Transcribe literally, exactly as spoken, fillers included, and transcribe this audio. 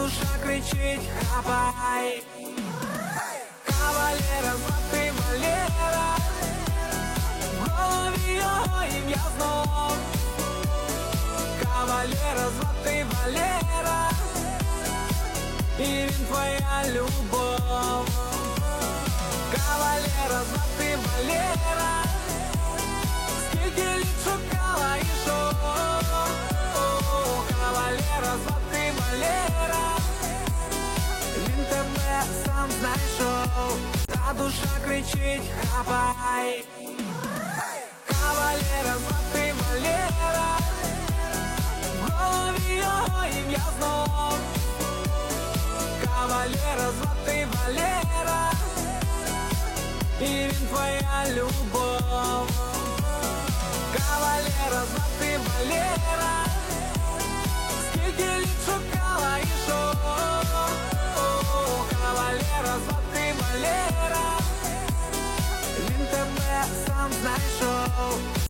душа кричить: хапай! Кавалера звати Валера, в голові його ім'я знов. Кавалера звати Валера, і він твоя любов. Кавалера звати Валера, скільки літ шукала і що. Кавалера звати Валера, він тебе сам знайшов. Та душа кричить: хапай! Кавалера звати Валера, в голові його ім'я знов. Кавалера звати Валера, і він твоя любов. Кавалера звати Валера, скільки літ шукала і що. Кавалера звати Валера, він тебе сам знайшов.